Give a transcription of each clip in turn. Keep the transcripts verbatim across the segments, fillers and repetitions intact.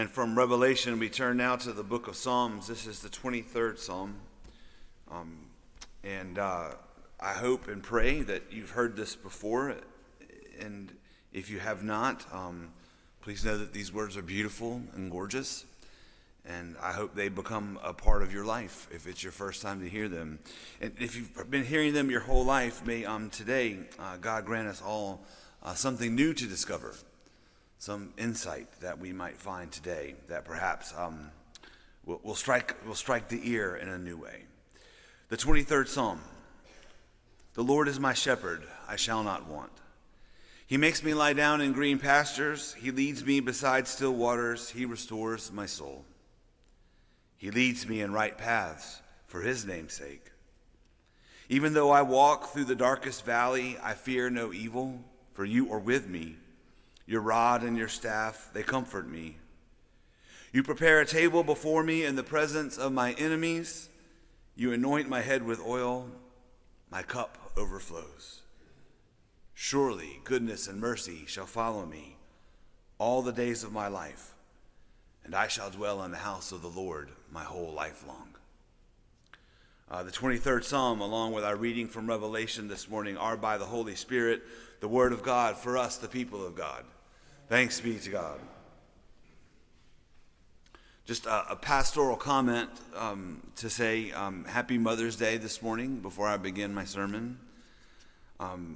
And from Revelation, we turn now to the book of Psalms. This is the twenty-third Psalm. Um, and uh, I hope and pray that you've heard this before. And if you have not, um, please know that these words are beautiful and gorgeous. And I hope they become a part of your life if it's your first time to hear them. And if you've been hearing them your whole life, may um, today uh, God grant us all uh, something new to discover. Some insight that we might find today that perhaps um, will, will strike will strike the ear in a new way. The twenty-third Psalm. The Lord is my shepherd, I shall not want. He makes me lie down in green pastures. He leads me beside still waters. He restores my soul. He leads me in right paths for his name's sake. Even though I walk through the darkest valley, I fear no evil, for you are with me. Your rod and your staff, they comfort me. You prepare a table before me in the presence of my enemies. You anoint my head with oil. My cup overflows. Surely goodness and mercy shall follow me all the days of my life, and I shall dwell in the house of the Lord my whole life long. Uh, the twenty-third Psalm, along with our reading from Revelation this morning, are by the Holy Spirit the Word of God for us, the people of God. Thanks be to God. Just a, a pastoral comment um, to say um, Happy Mother's Day this morning before I begin my sermon. Um,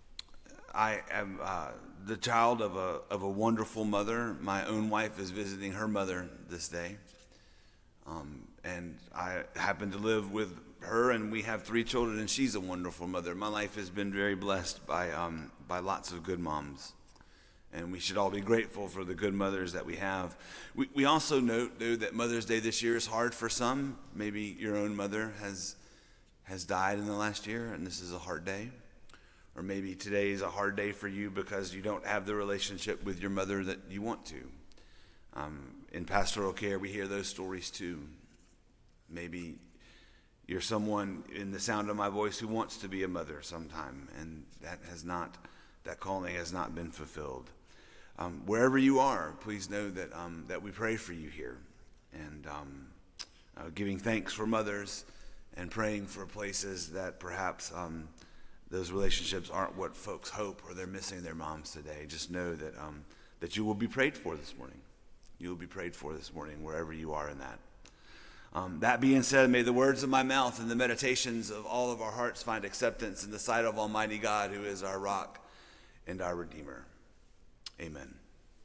I am uh, the child of a of a wonderful mother. My own wife is visiting her mother this day. Um, and I happen to live with her, and we have three children, and she's a wonderful mother. My life has been very blessed by um, by lots of good moms, and we should all be grateful for the good mothers that we have. We, we also note, though, that Mother's Day this year is hard for some. Maybe your own mother has has died in the last year, and this is a hard day. Or maybe today is a hard day for you because you don't have the relationship with your mother that you want to. Um, in pastoral care, we hear those stories too. Maybe you're someone in the sound of my voice who wants to be a mother sometime, and that has not, that calling has not been fulfilled. Um, wherever you are, please know that um, that we pray for you here, and um, uh, giving thanks for mothers and praying for places that perhaps um, those relationships aren't what folks hope, or they're missing their moms today. Just know that um, that you will be prayed for this morning. You will be prayed for this morning, wherever you are in that. Um, that being said, may the words of my mouth and the meditations of all of our hearts find acceptance in the sight of Almighty God, who is our rock and our Redeemer. Amen.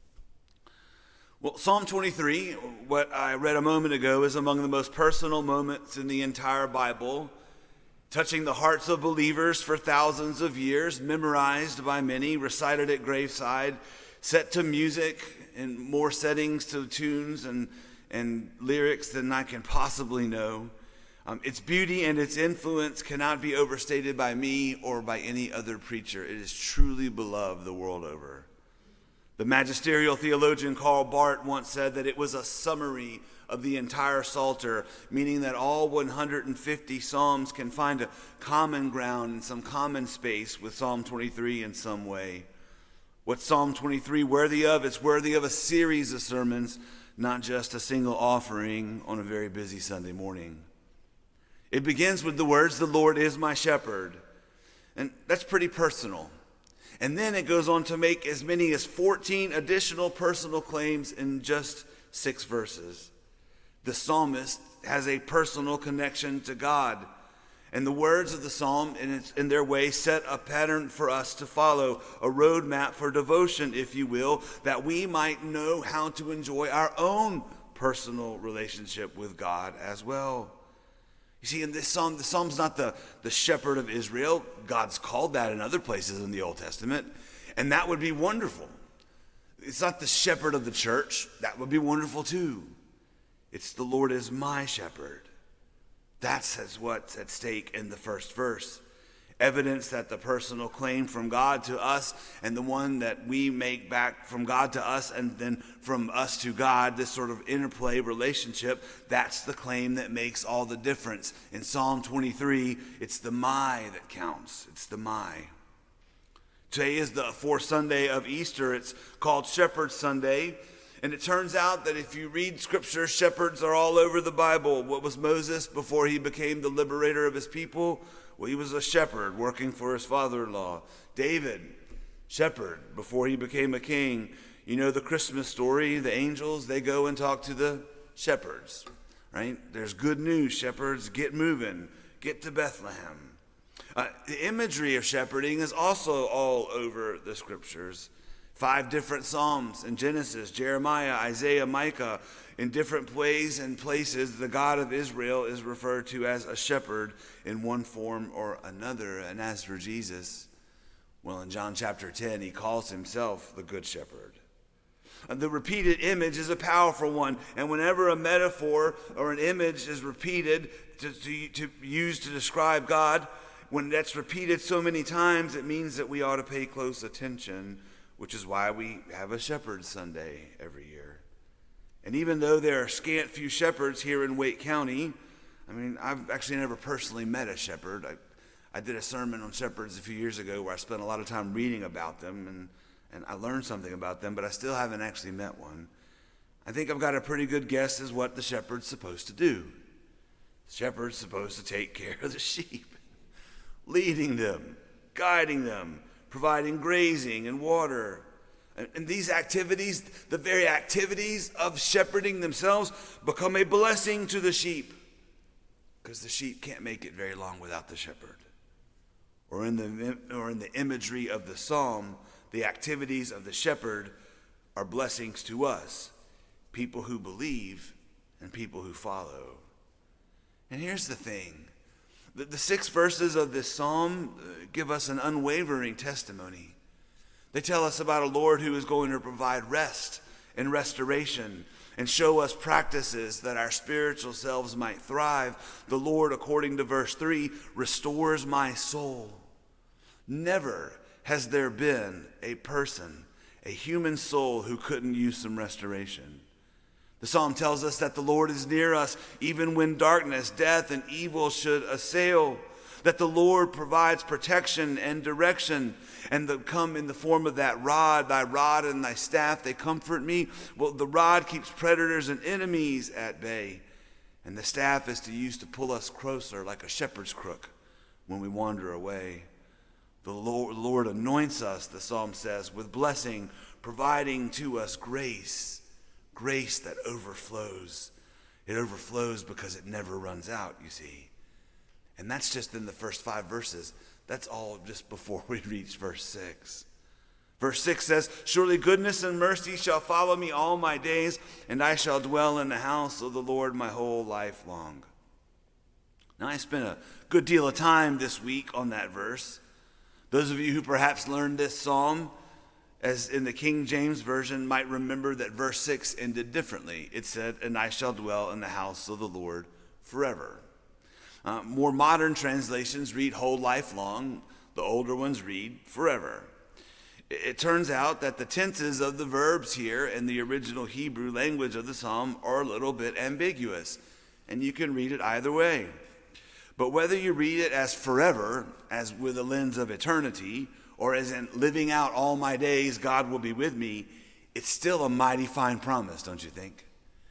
Well, Psalm twenty-three, what I read a moment ago, is among the most personal moments in the entire Bible, touching the hearts of believers for thousands of years, memorized by many, recited at graveside, set to music in more settings, to tunes and, and lyrics than I can possibly know. Um, its beauty and its influence cannot be overstated by me or by any other preacher. It is truly beloved the world over. The magisterial theologian Karl Barth once said that it was a summary of the entire Psalter, meaning that all one hundred fifty Psalms can find a common ground and some common space with Psalm twenty-three in some way. What's Psalm twenty-three worthy of? It's worthy of a series of sermons, not just a single offering on a very busy Sunday morning. It begins with the words, "The Lord is my shepherd." And that's pretty personal. And then it goes on to make as many as fourteen additional personal claims in just six verses. The psalmist has a personal connection to God. And the words of the psalm, in, its, in their way, set a pattern for us to follow, a roadmap for devotion, if you will, that we might know how to enjoy our own personal relationship with God as well. You see, in this psalm, the psalm's not the, the shepherd of Israel. God's called that in other places in the Old Testament, and that would be wonderful. It's not the shepherd of the church. That would be wonderful too. It's the Lord is my shepherd. That's what's at stake in the first verse. Evidence that the personal claim from God to us and the one that we make back from God to us and then from us to God, this sort of interplay relationship, that's the claim that makes all the difference. In Psalm twenty-three, it's the my that counts. It's the my. Today is the fourth Sunday of Easter. It's called Shepherd Sunday. And it turns out that if you read scripture, shepherds are all over the Bible. What was Moses before he became the liberator of his people? Well, he was a shepherd working for his father-in-law. David, shepherd before he became a king. You know the Christmas story, the angels, they go and talk to the shepherds, right? There's good news, shepherds, get moving, get to Bethlehem. Uh, the imagery of shepherding is also all over the scriptures. Five different Psalms in Genesis, Jeremiah, Isaiah, Micah. In different ways and places, the God of Israel is referred to as a shepherd in one form or another. And as for Jesus, well, in John chapter ten, he calls himself the Good Shepherd. And the repeated image is a powerful one. And whenever a metaphor or an image is repeated to, to, to use to describe God, when that's repeated so many times, it means that we ought to pay close attention, which is why we have a Shepherd Sunday every year. And even though there are scant few shepherds here in Wake County, I mean, I've actually never personally met a shepherd. I, I did a sermon on shepherds a few years ago where I spent a lot of time reading about them, and, and I learned something about them, but I still haven't actually met one. I think I've got a pretty good guess as what the shepherd's supposed to do. The shepherd's supposed to take care of the sheep, leading them, guiding them, providing grazing and water. And these activities, the very activities of shepherding themselves, become a blessing to the sheep, because the sheep can't make it very long without the shepherd. Or in the, or in the imagery of the psalm, the activities of the shepherd are blessings to us, people who believe and people who follow. And here's the thing. The, the six verses of this psalm give us an unwavering testimony. They tell us about a Lord who is going to provide rest and restoration and show us practices that our spiritual selves might thrive. The Lord, according to verse three, restores my soul. Never has there been a person, a human soul, who couldn't use some restoration. The psalm tells us that the Lord is near us even when darkness, death, and evil should assail. That the Lord provides protection and direction, and they come in the form of that rod, thy rod and thy staff, they comfort me. Well, the rod keeps predators and enemies at bay, and the staff is to use to pull us closer like a shepherd's crook when we wander away. The Lord, Lord anoints us, the psalm says, with blessing, providing to us grace. Grace that overflows. It overflows because it never runs out, you see. And that's just in the first five verses. That's all just before we reach verse six. Verse six says, surely goodness and mercy shall follow me all my days, and I shall dwell in the house of the Lord my whole life long. Now, I spent a good deal of time this week on that verse. Those of you who perhaps learned this psalm, as in the King James Version, might remember that verse six ended differently. It said, and I shall dwell in the house of the Lord forever. Uh, more modern translations read whole life long. The older ones read forever. It, it turns out that the tenses of the verbs here in the original Hebrew language of the psalm are a little bit ambiguous, and you can read it either way. But whether you read it as forever, as with a lens of eternity, or as in living out all my days, God will be with me, it's still a mighty fine promise, don't you think?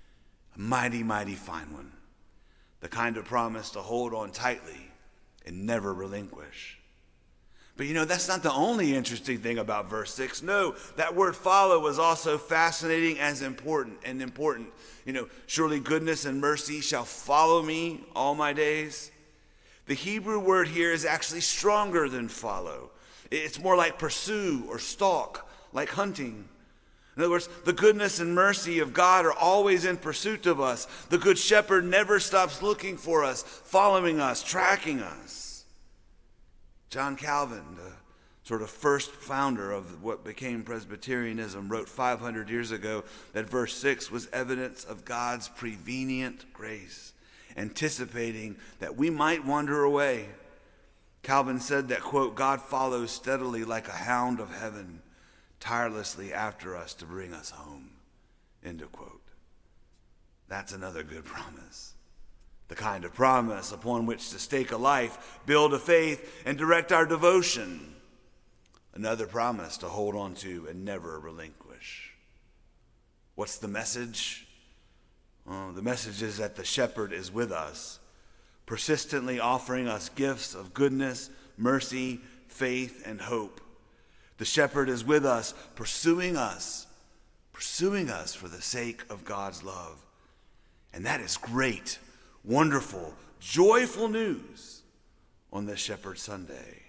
A mighty, mighty fine one. The kind of promise to hold on tightly and never relinquish. But you know, that's not the only interesting thing about verse six. No, that word follow is also fascinating as important and important. You know, surely goodness and mercy shall follow me all my days. The Hebrew word here is actually stronger than follow. It's more like pursue or stalk, like hunting. In other words, the goodness and mercy of God are always in pursuit of us. The Good Shepherd never stops looking for us, following us, tracking us. John Calvin, the sort of first founder of what became Presbyterianism, wrote five hundred years ago that verse six was evidence of God's prevenient grace, anticipating that we might wander away. Calvin said that, quote, God follows steadily like a hound of heaven, tirelessly after us to bring us home, end of quote. That's another good promise. The kind of promise upon which to stake a life, build a faith, and direct our devotion. Another promise to hold on to and never relinquish. What's the message? Oh, the message is that the shepherd is with us, persistently offering us gifts of goodness, mercy, faith, and hope. The shepherd is with us, pursuing us, pursuing us for the sake of God's love. And that is great, wonderful, joyful news on this Shepherd Sunday.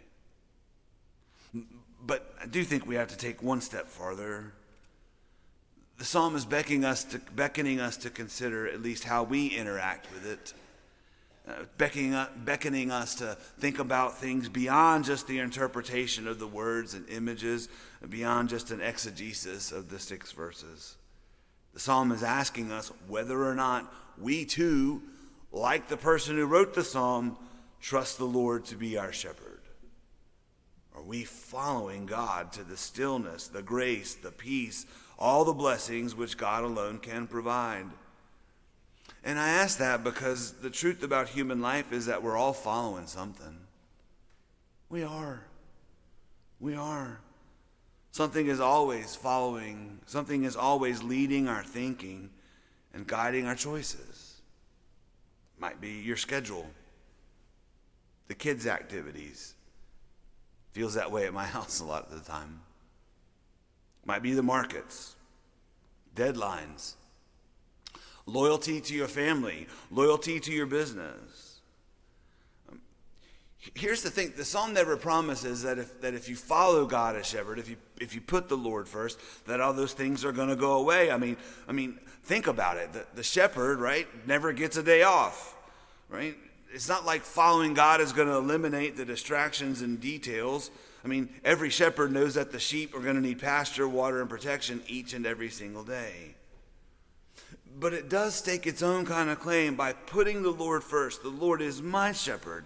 But I do think we have to take one step farther. The psalm is beckoning us to, beckoning us to consider at least how we interact with it, uh, beckoning, beckoning us to think about things beyond just the interpretation of the words and images, beyond just an exegesis of the six verses. The psalm is asking us whether or not we too, like the person who wrote the psalm, trust the Lord to be our shepherd. Are we following God to the stillness, the grace, the peace, all the blessings which God alone can provide? And I ask that because the truth about human life is that we're all following something. We are. We are. Something is always following, something is always leading our thinking and guiding our choices. Might be your schedule, the kids' activities. Feels that way at my house a lot of the time. Might be the markets, deadlines, loyalty to your family, loyalty to your business. Um, here's the thing, the psalm never promises that if that if you follow God as shepherd, if you if you put the Lord first, that all those things are going to go away. I mean, I mean, think about it. The, the shepherd, right, never gets a day off, right? It's not like following God is going to eliminate the distractions and details. I mean, every shepherd knows that the sheep are going to need pasture, water, and protection each and every single day. But it does stake its own kind of claim by putting the Lord first. The Lord is my shepherd.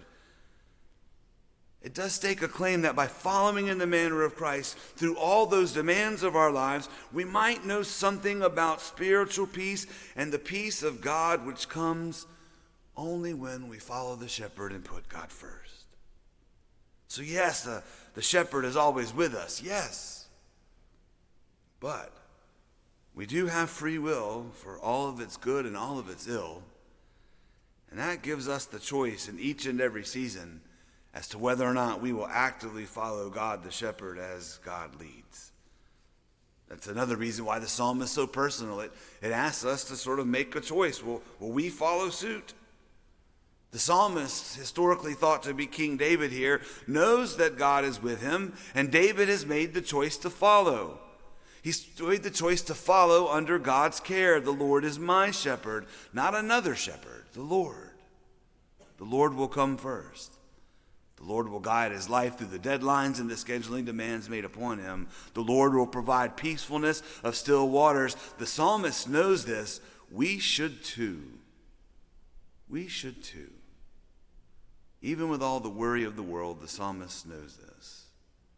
It does stake a claim that by following in the manner of Christ through all those demands of our lives, we might know something about spiritual peace and the peace of God which comes only when we follow the shepherd and put God first. So yes, the, the shepherd is always with us, yes. But we do have free will for all of its good and all of its ill. And that gives us the choice in each and every season as to whether or not we will actively follow God the shepherd as God leads. That's another reason why the psalm is so personal. It, it asks us to sort of make a choice. Will, will we follow suit? The psalmist, historically thought to be King David here, knows that God is with him, and David has made the choice to follow. He's made the choice to follow under God's care. The Lord is my shepherd, not another shepherd, the Lord. The Lord will come first. The Lord will guide his life through the deadlines and the scheduling demands made upon him. The Lord will provide peacefulness of still waters. The psalmist knows this. We should too. We should too. Even with all the worry of the world, the psalmist knows this.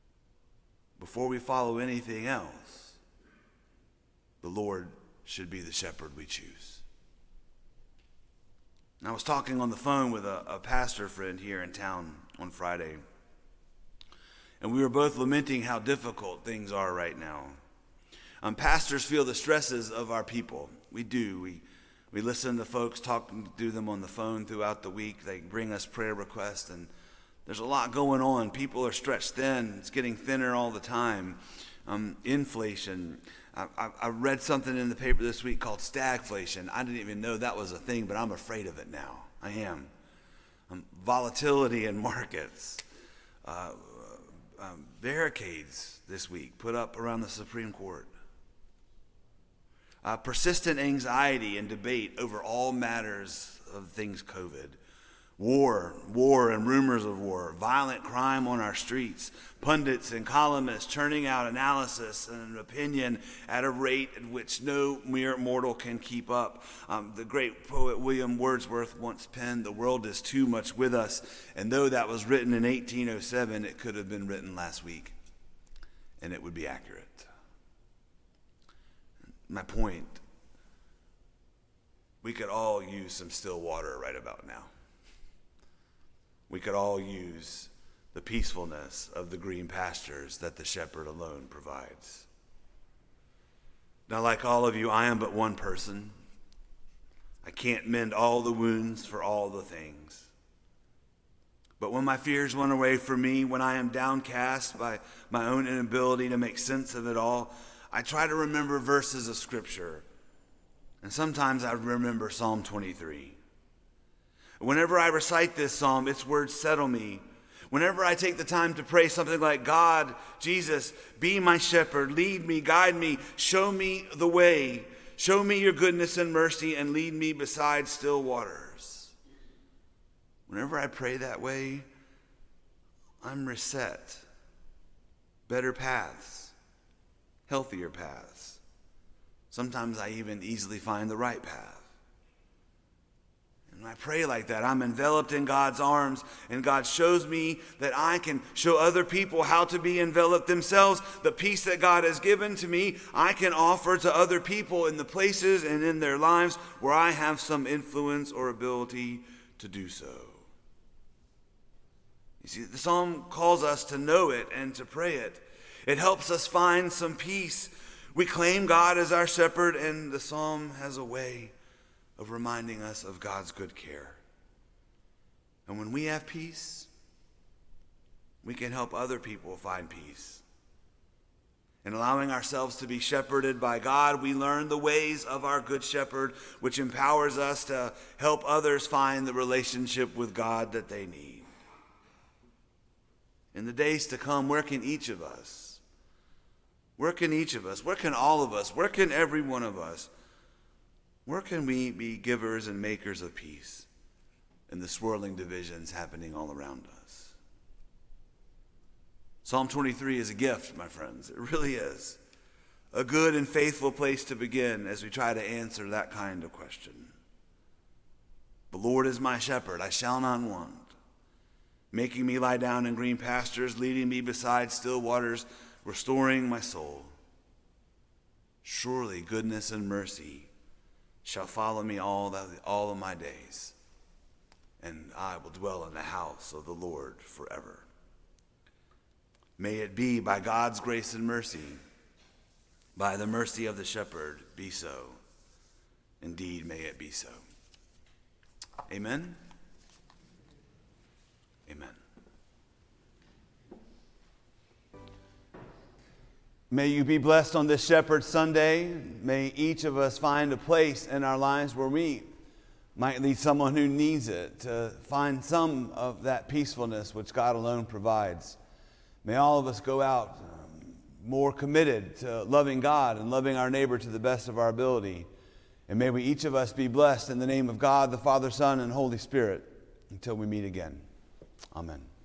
Before we follow anything else, the Lord should be the shepherd we choose. And I was talking on the phone with a, a pastor friend here in town on Friday, and we were both lamenting how difficult things are right now. Um, pastors feel the stresses of our people. We do. We We listen to folks talking to them on the phone throughout the week. They bring us prayer requests, and there's a lot going on. People are stretched thin. It's getting thinner all the time. Um, inflation. I, I, I read something in the paper this week called stagflation. I didn't even know that was a thing, but I'm afraid of it now. I am. Um, volatility in markets. Uh, um, barricades this week put up around the Supreme Court. Uh, persistent anxiety and debate over all matters of things COVID. War, war and rumors of war, violent crime on our streets, pundits and columnists churning out analysis and opinion at a rate at which no mere mortal can keep up. Um, the great poet William Wordsworth once penned, "The world is too much with us," and though that was written in eighteen oh seven, it could have been written last week, and it would be accurate. My point, we could all use some still water right about now. We could all use the peacefulness of the green pastures that the shepherd alone provides. Now, like all of you, I am but one person. I can't mend all the wounds for all the things. But when my fears went away from me, when I am downcast by my own inability to make sense of it all, I try to remember verses of Scripture. And sometimes I remember Psalm twenty-three. Whenever I recite this psalm, its words settle me. Whenever I take the time to pray something like, God, Jesus, be my shepherd, lead me, guide me, show me the way, show me your goodness and mercy, and lead me beside still waters. Whenever I pray that way, I'm reset. Better paths, healthier paths. Sometimes I even easily find the right path. And when I pray like that, I'm enveloped in God's arms, and God shows me that I can show other people how to be enveloped themselves. The peace that God has given to me, I can offer to other people in the places and in their lives where I have some influence or ability to do so. You see, the psalm calls us to know it and to pray it. It helps us find some peace. We claim God as our shepherd, and the psalm has a way of reminding us of God's good care. And when we have peace, we can help other people find peace. In allowing ourselves to be shepherded by God, we learn the ways of our good shepherd, which empowers us to help others find the relationship with God that they need. In the days to come, where can each of us, where can each of us, where can all of us, where can every one of us, where can we be givers and makers of peace in the swirling divisions happening all around us? Psalm twenty-three is a gift, my friends. It really is. A good and faithful place to begin as we try to answer that kind of question. The Lord is my shepherd, I shall not want. Making me lie down in green pastures, leading me beside still waters, restoring my soul. Surely goodness and mercy shall follow me all, the, all of my days, and I will dwell in the house of the Lord forever. May it be by God's grace and mercy, by the mercy of the shepherd, be so. Indeed, may it be so. Amen. Amen. May you be blessed on this Shepherd Sunday. May each of us find a place in our lives where we might lead someone who needs it to find some of that peacefulness which God alone provides. May all of us go out um, more committed to loving God and loving our neighbor to the best of our ability. And may we each of us be blessed in the name of God, the Father, Son, and Holy Spirit until we meet again. Amen.